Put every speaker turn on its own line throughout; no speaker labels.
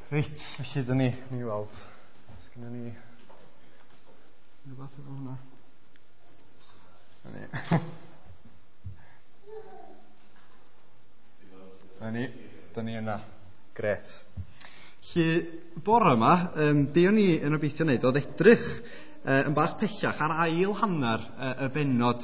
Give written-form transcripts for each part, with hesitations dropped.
Reit, felly dyn ni i weld. Sgynna ni rhywbeth efo hwnna. Dyn ni yna. Gret. Felly, bore yma, be o'n i yn obeithio wneud oedd edrych yn bach pellach ar ail hanner y benod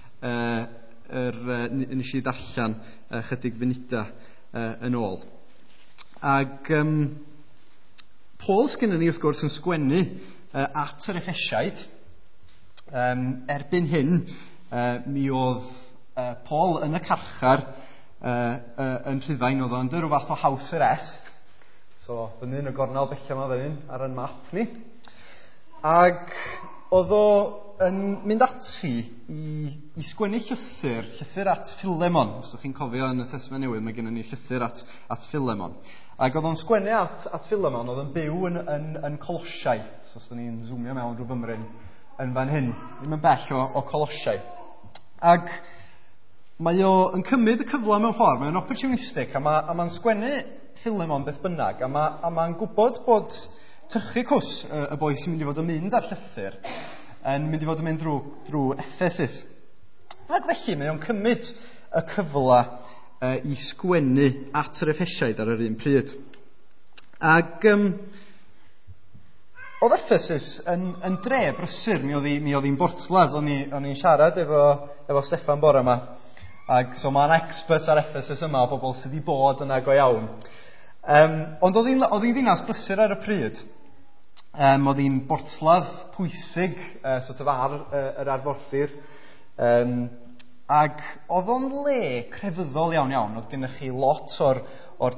nes i darllen chydig funudau yn ôl. Ac Paul sgynnon ni wrth gwrs yn sgwennu at yr Effesiaid. Erbyn hyn, mi oedd Paul yn y carchar yn Rhufain, oedd o'n rhyw fath o house arrest. So, fyny yn y gornel bella yma fan hyn ar y map ni. Ac oedd o yn mynd ati i sgwennu llythyr at Philemon. Os ydych chi'n cofio yn y Testament Newydd, mae gennym ni llythyr at Philemon. Ac oedd o'n sgwennu at Philemon, oedd yn byw yn Colosiau. So, os ydych chi'n zoomio mewn rhyw fymryn yn fan hyn, ddim yn bell o Colosiau. Ac mae o yn cymryd y cyfle mewn ffordd, mae'n opportunistic, a mae'n sgwennu Philemon beth bynnag, a mae'n gwybod bod tychu cws y boi sy'n mynd i fod yn mynd ar llythyr yn mynd i fod yn mynd drwy Ephesus. Ac felly mae o'n cymryd y cyfle i sgwennu at yr Effesiaid ar yr un pryd. Ac oedd Ephesus yn dre brysur, mi oedd hi'n borthladd. O'n i'n siarad efo Steffan bore yma. Ac so mae'n expert ar Ephesus yma o bobl sydd wedi bod yna go iawn. Ond oedd hi'n ddinas brysur ar y pryd. Oedd hi'n borthladd pwysig sort of ar yr arfordir. Ac oedd o'n le crefyddol iawn. Oedd gennych chi lot o'r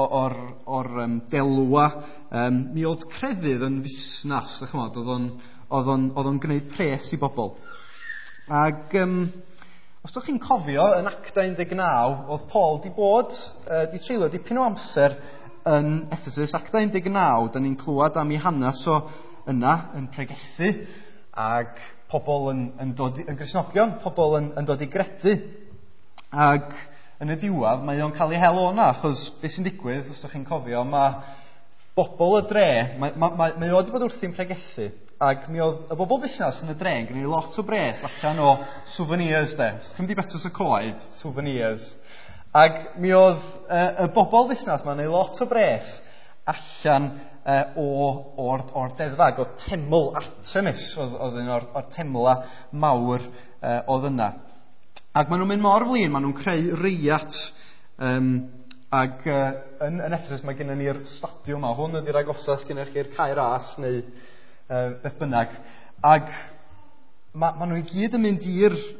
delwa. Mi oedd crefydd yn fusnas, oedd o'n gwneud pres i bobl. Ac os ydych chi'n cofio, yn Acta 19, oedd Paul di treulio dipyn o amser yn Ephesus. Acta 19, da ni'n clywed am ei hanes o yna yn pregethu, ac pobl yn Gristnogion, pobl yn dod i gredu. Ac yn y diwedd, mae o'n cael ei hel o'na, achos beth sy'n digwydd, os ydych chi'n cofio, mae bobl y dre, mae o wedi bod wrthi'n pregethu, ac mi oedd y bobl busnes yn y dre yn gwneud lot o bres allan o souvenirs de. Os ydych chi'n mynd i betws y coed, souvenirs. Ac mi oedd y bobl busnes ma'n gwneud lot o bres allan o'r deddfag, oedd teml Artemis, oedd un o'r temla mawr oedd yna. Ac maen nhw'n mynd mor flin, maen nhw'n creu reiat, ac yn Ephesus mae gennym ni'r stadiwm yma. Hwn ydy'r agosas gennych chi'r cae ras neu beth bynnag. Ac maen nhw i gyd yn mynd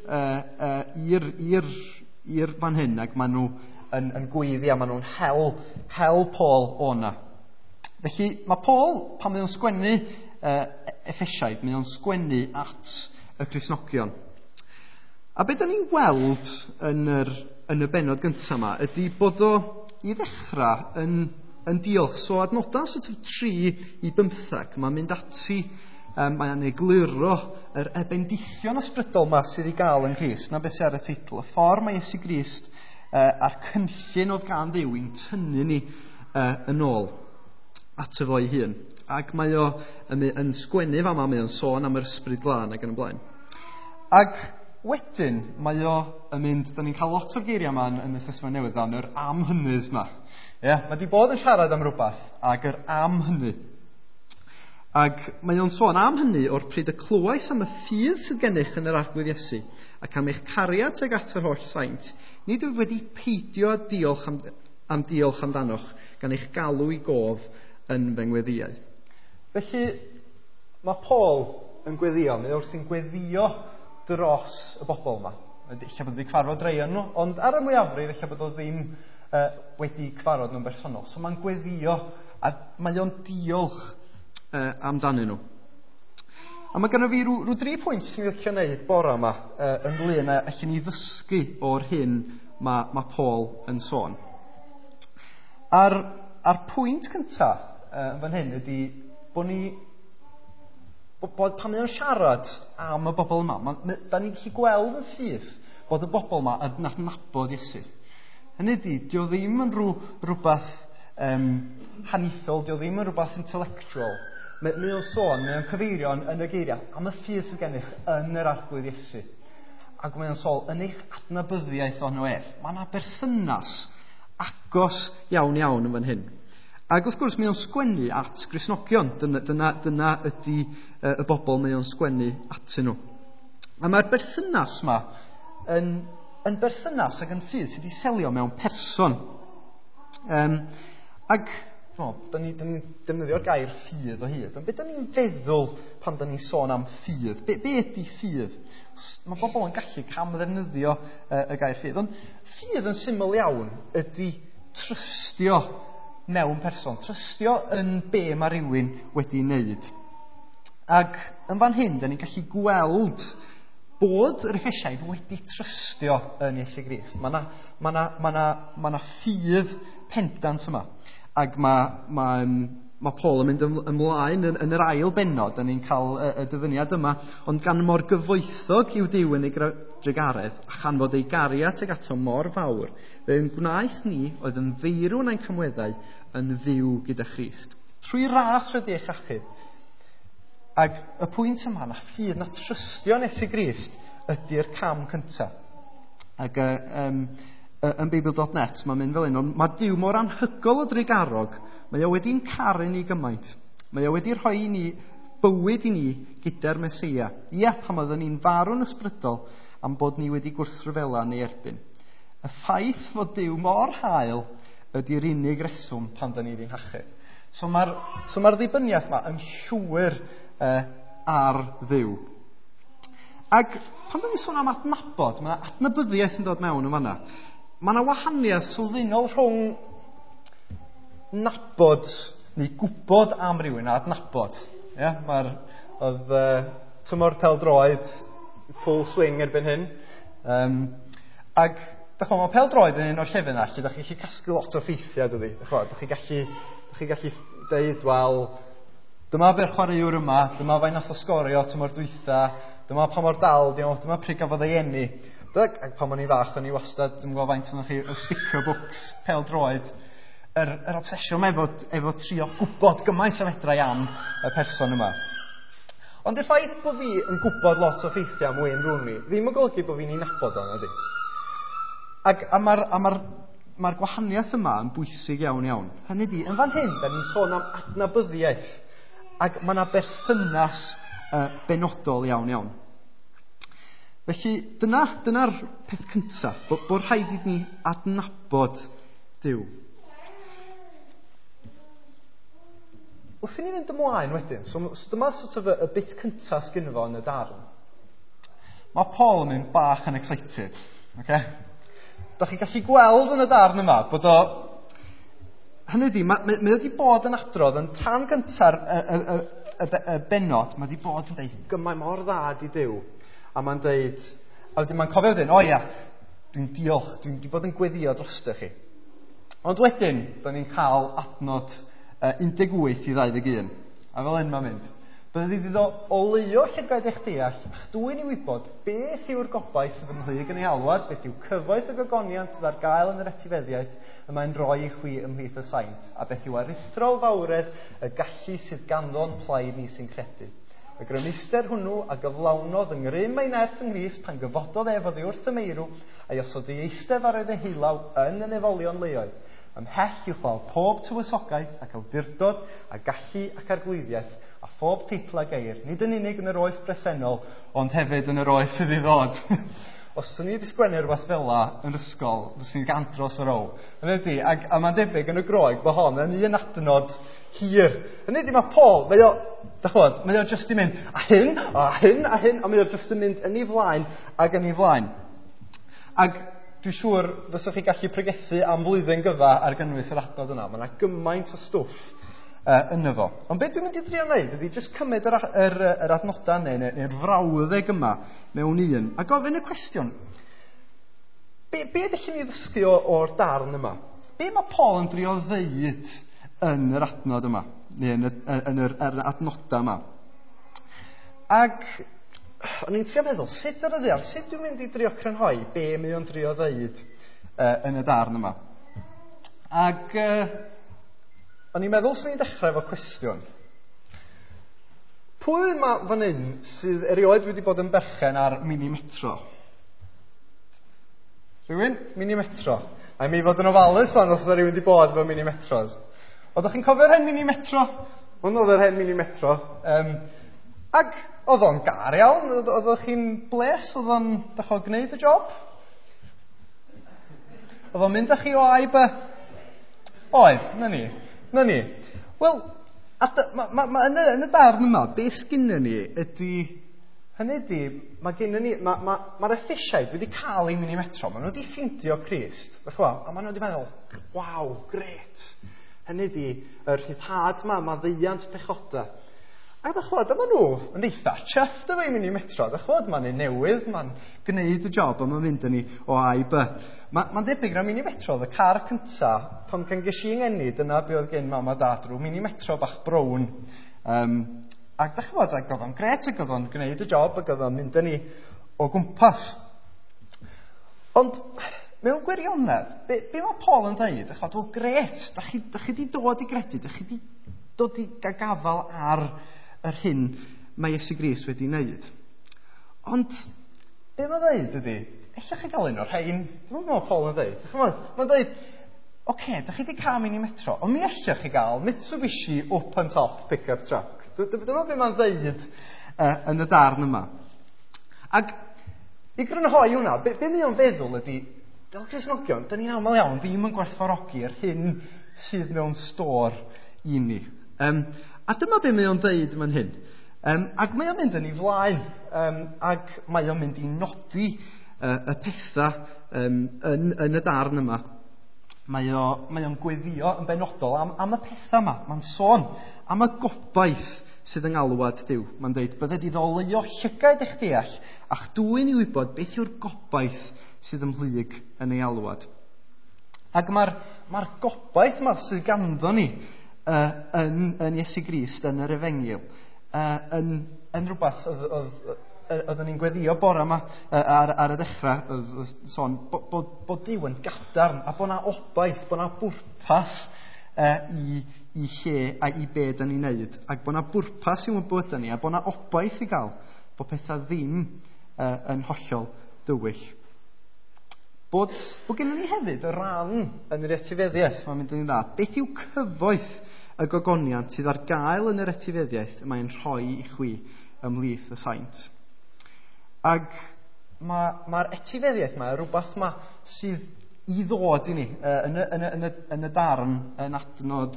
i'r fan hyn, ac maen nhw yn gweiddi, a maen nhw'n hel Paul o'na. Felly mae Paul, pan mae o'n sgwennu Effesiaid, mae o'n sgwennu at y Cristnogion. A beth da ni'n gweld yn y benod gyntaf yma ydy bod o i ddechrau yn diolch. So adnodau sort of 3 i 15, mae'n mynd ati, mae'n egluro yr ebendithion ysbrydol yma sydd i gael yn Crist. Na beth sydd ar y teitl, y ffordd mae Iesu Grist a'r cynllun oedd gan Dduw i'n tynnu ni yn ôl at y fo ei hun. Ac mae o yn sgwennu fama, mae o'n sôn am yr ysbryd glân ac yn y blaen. Ac wedyn, mae o yn mynd, da ni'n cael lot o'r geiriau yma yn y Testament Newydd fan, yr am hynny's yma. Mae wedi bod yn siarad am rhywbeth, ac yr am hynny. Ac mae o'n sôn am hynny o'r pryd y clywais am y ffydd sydd gennych yn yr arglwydd Iesu, ac am eich cariad tuag at yr holl saint, nid wyf wedi peidio am diolch amdanoch, gan eich galw i gof yn fy ngweddiau. Felly, mae Paul yn gweddio, mae wrthi'n gweddio dros y bobl yma. Ella bod wedi cyfarfod rei yn nhw, ond ar y mwyafrif, ella bod o ddim wedi cyfarfod nhw'n bersonol. So mae'n gweddio, a mae o'n diolch amdanyn nhw. A mae gennym fi rhyw 3 pwynt sy'n licio wneud bore yma ynglŷn â allan ni ddysgu o'r hyn mae Paul yn sôn. A'r pwynt cyntaf yn fan hyn ydy bod ni pan mae o'n siarad am y bobl yma, da ni'n gallu gweld yn syth bod y bobl yma yn adnabod Iesu. Hynny ydy, dio ddim yn rhywbeth haniaethol, dio ddim yn rhywbeth intellectual. Mae o'n sôn, mae o'n cyfeirio yn y geiriau am y ffydd sydd gennych yn yr arglwydd Iesu. Ac mae o'n sôn, yn eich adnabyddiaeth o'n ef, mae yna berthynas agos iawn yn fan hyn. Ac wrth gwrs, mae o'n sgwennu at Gristnogion. Dyna ydy y bobl mae o'n sgwennu atyn nhw. A mae'r berthynas yma yn berthynas ac yn ffydd sydd wedi selio mewn person. Ac da ni'n defnyddio'r gair ffydd o hyd. Ond beth da ni'n feddwl pan da ni'n sôn am ffydd? Be ydy ffydd? Mae bobl yn gallu camddefnyddio y gair ffydd. Ond ffydd yn syml iawn ydy trystio mewn person. Trystio yn be mae rhywun wedi wneud. Ac yn fan hyn, da ni'n gallu gweld bod yr Effesiaid wedi trystio yn Iesu Grist. Mae na ffydd pendant yma. Ac mae Paul yn mynd ymlaen yn yr ail bennod, da ni'n cael y dyfyniad yma, ond gan mor gyfoethog yw Duw yn ei drygaredd, a chan fod ei gariad ag ato mor fawr, fe yn gwnaeth ni oedd yn feirwn ein cymweddau yn ddiw gyda Christ. Trwy rath rydych eich achub. Ac y pwynt yma, na ffydd, na trystio Iesu Grist, ydy'r cam cyntaf. Ac yn Beibl.net, mae'n mynd fel un, ond mae Duw mor anhygol o dreigarog, mae o wedi'n caru ni gymaint. Mae o wedi rhoi i ni bywyd i ni gyda'r Mesia. Ia, pan oedden ni'n farw'n ysbrydol am bod ni wedi gwrthryfela neu erbyn. Y ffaith fod Duw mor hael ydy'r unig reswm pan da ni wedi'n hachub. So mae'r ddibyniaeth yma yn llwyr ar Dduw. Ac pan da ni'n sôn am adnabod, mae adnabyddiaeth yn dod mewn yn fanna. Mae yna wahaniaeth sylfaenol rhwng nabod neu gwybod am rywun a adnabod. Ia? Oedd tymor pêl-droed full swing erbyn hyn. Ac mae pêl-droed yn un o'r llefydd yna, lle da chi'n gallu casglu lot o ffeithiau, dydi? Da chi'n gallu deud, wel, dyma be'r chwaraewr yma, dyma faint nath o sgorio tymor dwytha, dyma pa mor dal, dyma pryd gafodd ei eni. Ac pan o'n i fach, o'n i wastad, dwi'n gwybod faint o'n chi, y sticker books, pêl-droed, yr obsesiwn efo trio gwybod gymaint o fedrai am y person yma. Ond y ffaith bod fi yn gwybod lot o ffeithiau am wyn rhwng ni, ddim yn golygu bod fi'n ei nabod o'n ydy. A mae'r gwahaniaeth yma yn bwysig iawn. Hynny di, yn fan hyn, da ni'n sôn am adnabyddiaeth, ac mae yna berthynas benodol iawn. Felly, dyna'r peth cyntaf, bod rhaid i ni adnabod Duw. Wrth i ni fynd ymlaen wedyn, so dyma sort of y bit cyntaf sgynno fo yn y darn. Mae Paul yn mynd bach yn excited. Okay? Da chi gallu gweld yn y darn yma bod o... Hynny di, mae wedi bod yn adrodd yn rhan gyntaf y benod, mae wedi bod yn dweud gymaint mor dda di Duw. A mae'n dweud, a wedyn mae'n cofio wedyn, dwi'n diolch, dwi'n bod yn gweddio drosto chi. Ond wedyn, da ni'n cael adnod 18 i 21. A fel hyn mae'n mynd. Bydde di ddod o leo llygaid eich deall, a'ch dwi'n i wybod beth yw'r gobaith sydd ymhlith yn ei halwad, beth yw cyfoeth y gogoniant sydd ar gael yn yr etifeddiaeth y mae'n rhoi i chwi ymhlith y saint, a beth yw aruthrol fawredd y gallu sydd ganddo'n plaid ni sy'n credu. Y grymister hwnnw a gyflawnodd yng ngrym ein erth ynghys pan gyfododd ef oddi wrth y meirw a osod ei eistedd ar y heilaw yn y nefolion leoedd. Ymhell i'w chwal pob tywysogaeth ac awdurdod a gallu ac arglwyddiaeth a phob teitl a geir, nid yn unig yn yr oes bresennol, ond hefyd yn yr oes sydd i ddod. Os ydyn ni wedi sgwennu rhywbeth fel la yn ysgol, fyswn ni'n gandros ar ôl. A mae'n debyg yn y Groeg bod hon yn un adnod hir. Hynny di, mae Paul, mae o jyst yn mynd, a hyn, a mae o jyst yn mynd yn ei flaen ac yn ei flaen. Ac dwi'n siŵr fyswch chi gallu pregethu am flwyddyn gyfa ar gynnwys yr adnod yna. Mae yna gymaint o stwff yno fo. Ond beth dwi'n mynd i drio wneud ydy jyst cymryd yr adnodau neu'r frawddeg yma mewn un. A gofyn y cwestiwn, be ydych chi'n ei ddysgu o'r darn yma? Be mae Paul yn drio ddeud yn yr adnod yma? Neu yn yr adnodau yma? Ac o'n i'n trio meddwl, sut dwi'n mynd i drio crynhoi be mae o'n drio ddeud yn y darn yma? Ac o'n i'n meddwl sy'n ni'n dechrau efo cwestiwn. Pwy yma fan hyn sydd erioed wedi bod yn berchen ar mini-metro? Rhywun? Mini-metro. A mi fod yn ofalus fan os yna rhywun wedi bod efo mini-metros. Oeddech chi'n cofio'r hen mini-metro? Hwn oedd yr hen mini-metro. Ac oedd o'n gar iawn. Oeddech chi'n bles? Oedd o'n dechrau gwneud y job? Oedd o'n mynd â chi o A i B? Oedd, na ni. Wel, yn y darn yma, beth sgynnon ni ydy... Hynny ydy, mae'r effisiaid wedi cael ei mini-metro. Maen nhw wedi ffindio Crist. A maen nhw wedi meddwl, waw, gret. Hynny ydy, yr rhyddhad yma, mae ddeiant pechoda. A dyma nhw yn eitha chuffed efo ei mini-metro. Mae'n ei newydd, mae'n gwneud y job, a mae'n mynd â ni o A i B. Mae'n debyg na mini-metro, y car cynta, pan gan ges i ngeni, dyna be oedd gen mam a dad, rhyw mini-metro bach brown. Ac oedd o'n gret, ac oedd o'n gwneud y job, ac oedd o'n mynd â ni o gwmpas. Ond, mewn gwirionedd, be mae Paul yn dweud? Wel, gret, da chi wedi dod i gredu, da chi wedi dod i gafal ar yr hyn mae Iesu Grist wedi wneud. Ond, be mae'n dweud ydy? Ella chi gael un o'r rhain? Dwi'n meddwl Paul yn dweud. Mae'n dweud, oce, da chi wedi cael mini-metro, ond mi ella chi gael Mitsubishi up and top pick-up truck. Dyma beth mae'n dweud yn y darn yma. Ac i grynhoi hwnna, be mi o'n feddwl ydy, fel Cristnogion, dyn ni'n aml iawn ddim yn gwerthfawrogi'r hyn sydd mewn stor i ni. A dyma be mi o'n dweud yma'n hyn. Ac mae o'n mynd yn ei flaen, ac mae o'n mynd i nodi y pethau yn y darn yma. Mae o'n gweddio yn benodol am y pethau yma. Mae'n sôn am y gobaith sydd yn alwad Duw. Mae'n dweud, bydde di ddolio llygaid eich deall, a'ch dwy'n i wybod beth yw'r gobaith sydd ymhlyg yn ei alwad. Ac mae'r gobaith yma sydd ganddo ni yn Iesu Grist, yn yr Efengil, yn rhywbeth oeddwn ni'n gweddio bore yma ar y dechrau, sôn bod Duw yn gadarn, a bod yna obaith, bod yna bwrpas i lle a i be da ni'n neud, ac bod yna bwrpas i'w bywyd ni, a bod yna obaith i gael, bod pethau ddim yn hollol dywyll. Bod gennym ni hefyd y ran yn yr etifeddiaeth, mae'n mynd yn dda. Beth yw cyfoeth y gogoniant sydd ar gael yn yr etifeddiaeth mae'n rhoi i chwi ymhlith y saint? Ac mae'r etifeddiaeth yma, rhywbeth yma sydd i ddod i ni yn y darn yn adnod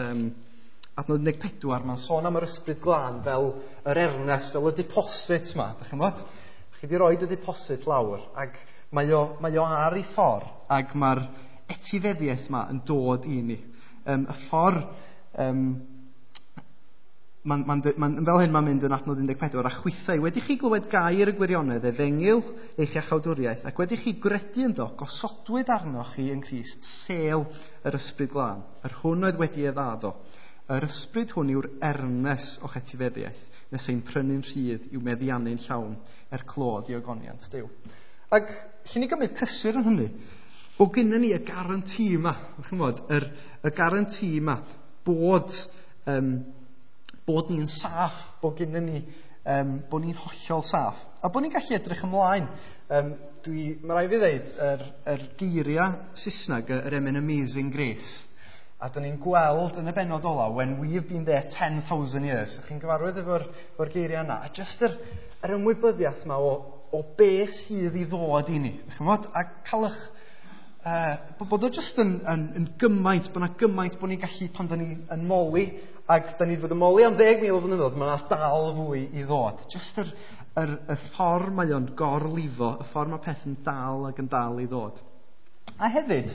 14, mae'n sôn am yr ysbryd glân fel yr ernest, fel y deposit yma. Dach chi'n bod? Chi wedi rhoi y deposit lawr, ac mae o ar ei ffordd, ac mae'r etifeddiaeth yma yn dod i ni. Y ffordd, fel hyn mae'n mynd yn adnod 14, a chwythau, wedi chi glywed gair y gwirionedd, Efengil eich iachawdwriaeth, ac wedi chi gredu ynddo, gosodwyd arnoch chi yn Crist sel yr ysbryd glân, yr hwn oedd wedi eddado. Yr ysbryd hwn yw'r ernes o'ch etifeddiaeth, nes ein prynu'n rhydd i'w meddiannu'n llawn, clod i ogoniant Duw. Ac chi'n ni gymryd cysur yn hynny, bod gynnon ni y garanti yma, y garanti yma bod ni'n saff, bod gynnon ni, bod ni'n hollol saff, a bod ni'n gallu edrych ymlaen. Mae rai fi ddeud, yr geiriau Saesneg, yr Amazing Grace, a dyn ni'n gweld yn y benod ola, when we've been there 10,000 years, chi'n gyfarwydd efo'r geiriau yna, a just yr ymwybyddiaeth yma o be sydd i ddod i ni. A cael bod o just yn gymaint, bod yna gymaint bod ni'n gallu pan dyn ni'n moli, ac dyn ni fod yn moli am 10,000 o flynyddoedd, mae yna dal fwy i ddod. Just y ffordd mae o'n gorlifo, y ffordd mae peth yn dal ac yn dal i ddod. A hefyd,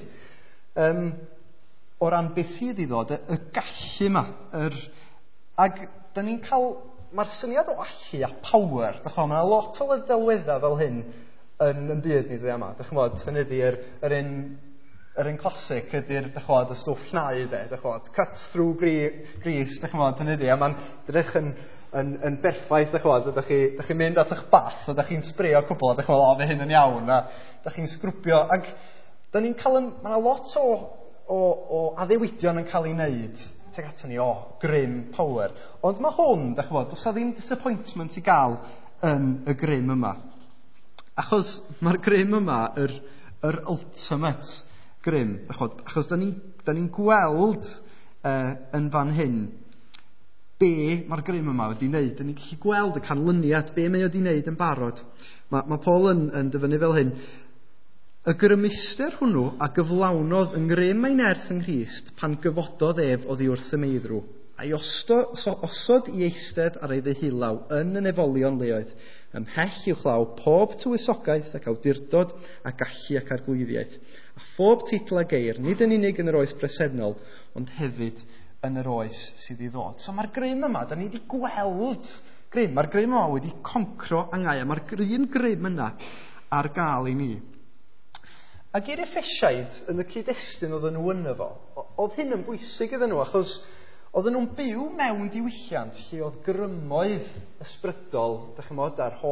o ran beth sydd i ddod, y gallu yma. Ac dyn ni'n cael, mae'r syniad o allu a power, mae yna lot o ddelweddau fel hyn yn byd ni dwi yma. Hynny ydy, yr un clasic ydy'r y stwff llnau, cut through grease, hynny ydy, a mae'n drych yn berffaith, ydych chi'n mynd at eich bath, ydych chi'n sbrio cwbl, a fe hyn yn iawn, a ydych chi'n sgrwbio, ac dyn ni'n cael, mae yna lot o addewidion yn cael ei wneud tuag ato ni, grym, power. Ond mae hwn, da chibod, does ddim disappointment i gael yn y grym yma. Achos mae'r grym yma yr ultimate grym. Achos da ni'n gweld yn fan hyn be mae'r grym yma wedi wneud. Da ni'n gallu gweld y canlyniad, be mae wedi wneud yn barod. Mae Paul yn dyfynu fel hyn. Y grymuster hwnnw a gyflawnodd yng ngrym ein nerth yng Nghrist pan gyfododd ef oddi wrth y meiddrw, a'i osod i eistedd ar ei ddehilaw yn y nefolion leoedd, ymhell uwchlaw pob tywysogaeth ac awdurdod a gallu ac arglwyddiaeth, a phob teitl a geir, nid yn unig yn yr oes presennol, ond hefyd yn yr oes sydd i ddod. So mae'r grym yma, da ni wedi gweld grym, mae'r grym yma wedi concro angau, a mae'r un grym yna ar gael i ni. Ac i'r Effesiaid, yn y cyd-destun oedden nhw yno fo, oedd hyn yn bwysig iddyn nhw, achos oedden nhw'n byw mewn diwylliant lle oedd grymoedd ysbrydol, dach chi'n modd, yr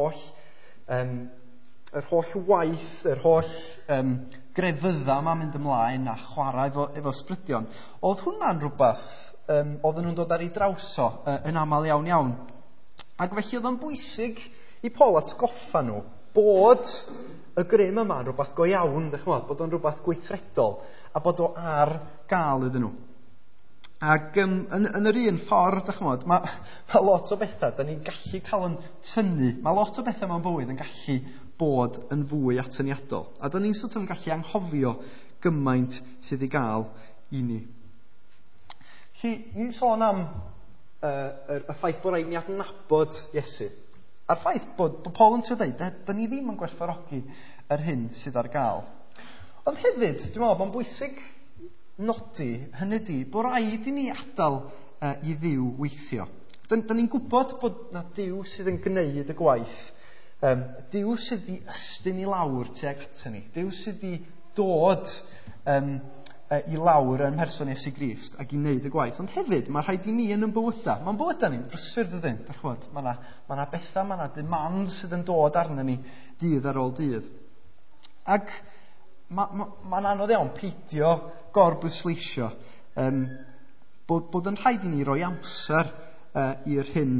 holl waith, yr holl grefydda yma'n mynd ymlaen a chwarae efo ysbrydion. Oedd hwnna'n rhywbeth, oedden nhw'n dod ar ei drawso yn aml iawn. Ac felly oedd yn bwysig i Paul atgoffa nhw bod y grym yma'n rhywbeth go iawn, bod o'n rhywbeth gweithredol, a bod o ar gael iddyn nhw. Ac yn yr un ffordd, mae lot o bethau, da ni'n gallu cael yn tynnu, mae lot o bethau mewn bywyd yn gallu bod yn fwy atyniadol. A da ni'n yn gallu anghofio gymaint sydd i gael i ni. Ni'n sôn am y ffaith bod rhaid ni adnabod Iesu. A'r ffaith bod Paul yn trio dweud, da ni ddim yn gwerthfawrogi yr hyn sydd ar gael. Ond hefyd, dwi'n meddwl, mae'n bwysig nodi, hynny di, bod rhaid i ni adael i Dduw weithio. Da ni'n gwybod bod na Dduw sydd yn gwneud y gwaith. Dduw sydd wedi ystyn i lawr tuag ato ni. Dduw sydd wedi dod i lawr yn person Iesu Grist ac i wneud y gwaith. Ond hefyd, mae rhaid i ni yn bywyda. Mae'n bywyda ni'n brysur dydyn. Mae yna bethau, mae yna demand sydd yn dod arno ni dydd ar ôl dydd. Ac mae'n anodd iawn peidio gorbwysleisio bod yn rhaid i ni roi amser i'r hyn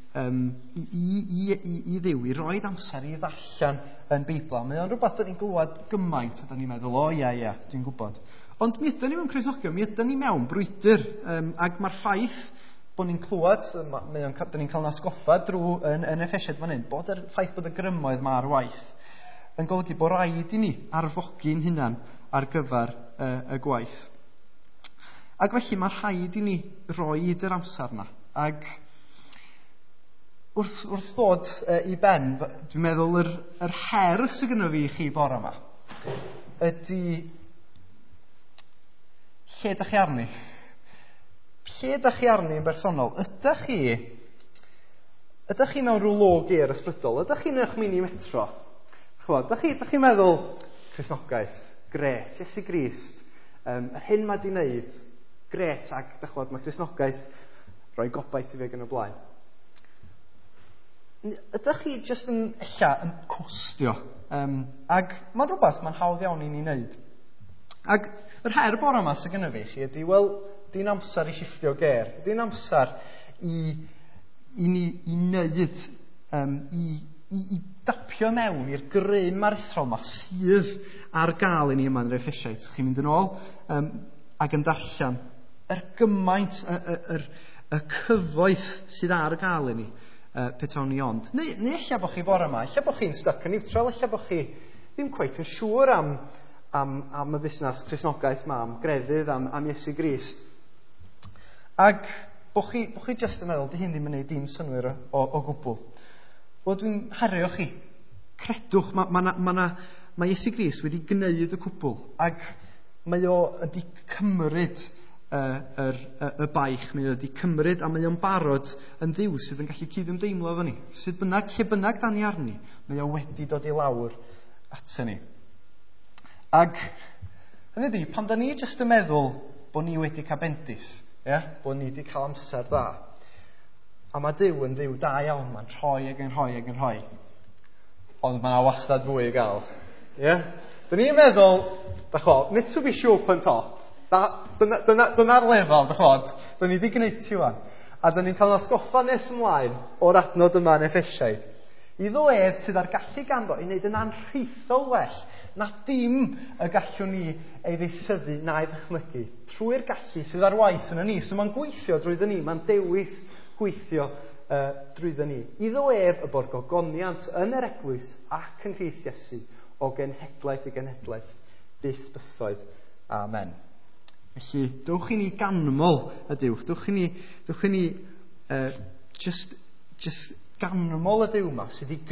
i Dduw, i roed amser i ddarllen yn Beibl. Mae o'n rhywbeth da ni'n glywed gymaint a da ni'n meddwl, ie, dwi'n gwybod. Ond mi ydyn ni mewn Cristnogion, mi ydyn ni mewn brwydr, ac mae'r ffaith bod ni'n clywed, da ni'n cael nasgoffa drwy yn Effesiaid fan hyn, bod yr ffaith bod y grymoedd ma'r waith yn golygu bod rhaid i ni arfogi'n hunan ar gyfer y gwaith. Ac felly mae rhaid i ni roed yr amser yna. Ac wrth ddod i ben, dwi'n meddwl yr her sydd gyda fi i chi bore yma ydy lle ydych chi arni? Lle ydych chi arni yn bersonol? Ydych chi mewn rhyw low gear ysbrydol? Ydych chi'n eich mini metro? Ydych chi'n meddwl, Cristnogaeth, gret, Iesu Grist, yr hyn mae di wneud, gret, ac mae Cristnogaeth rhoi gobaith i fe gan y blaen. Ydych chi jyst yn costio? Ac mae'n rhywbeth mae'n hawdd iawn i ni wneud. Ac yr her bore yma sydd gyda fi chi ydy, di'n amser i shifftio ger. Di'n amser i wneud, i dapio mewn i'r grym aruthrol yma sydd ar gael i ni yma yn yr Effesiaid. Chi'n mynd yn ôl ac yn darllen gymaint y cyfoeth sydd ar gael i ni petawn ni ond. Neu eich bod chi bore yma, eich bod chi'n stuck yn neutral, eich bod chi ddim cweit yn siŵr am y busnes Cristnogaeth yma, am grefydd, am Iesu Grist. Ac bod chi jyst yn meddwl, di hyn ddim yn gwneud dim synwyr o gwbl. Wel, dwi'n hario chi. Credwch, mae Iesu Grist wedi gwneud y cwbl, ac mae o wedi cymryd y baich, mae o wedi cymryd, a mae o'n barod yn Dduw sydd yn gallu cydymdeimlo efo ni. Lle bynnag da ni arni, mae o wedi dod i lawr ato ni. Ac hynny di, pan da ni jyst yn meddwl bod ni wedi cael bendith, bod ni wedi cael amser dda, a mae Duw yn Dduw da iawn, mae'n rhoi ac yn rhoi, ond mae'n wastad fwy i gael. Da ni'n meddwl, nid to be show up on top, Dyna'r lefel, dych chod. Da ni wedi gwneud ti wan. A da ni'n cael yn asgoffa nes ymlaen o'r adnod yma yn Effesiaid. Iddo ef sydd ar gallu ganddo i wneud yn anrheithol well na dim y gallwn ni ei ddeisyfu na ei ddychmygu. Trwy'r gallu sydd ar waith yn ni. So mae'n gweithio drwyddyn ni. Mae'n dewis gweithio drwyddyn ni. Iddo ef y bod gogoniant yn yr eglwys ac yn Rhys Iesu o genhedlaeth i genhedlaeth byth bythoedd. Amen. Felly, dowch i ni ganmol y Duw. Dowch i ni just ganmol y Duw yma sydd wedi